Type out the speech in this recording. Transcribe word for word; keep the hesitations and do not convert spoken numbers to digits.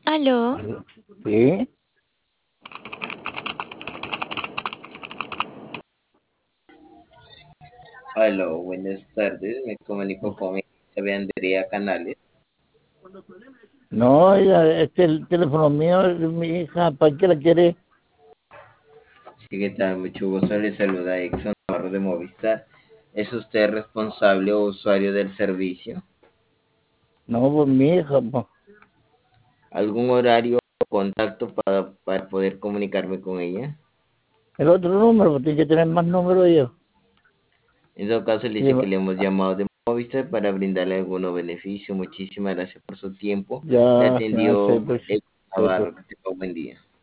Aló, Aló. Sí, Aló, buenas tardes. Me comunico con mi jefe Andrea Canales. no, oiga, es que el teléfono mío es de mi hija, ¿para qué la quiere? Sí, ¿qué tal? Mucho gusto. Le saluda Exxon Navarro de Movistar. ¿Es usted responsable o usuario del servicio? No, pues mi hija, pues. ¿Algún horario o contacto para, para poder comunicarme con ella? El otro número, pues tiene que tener más números yo. En todo caso, le Sí, dice que le hemos llamado de Movistar para brindarle algunos beneficios. Muchísimas gracias por su tiempo. Le ya, ya sé, atendió pues, Exxon sé, pues. Navarro. Que tenga un buen día.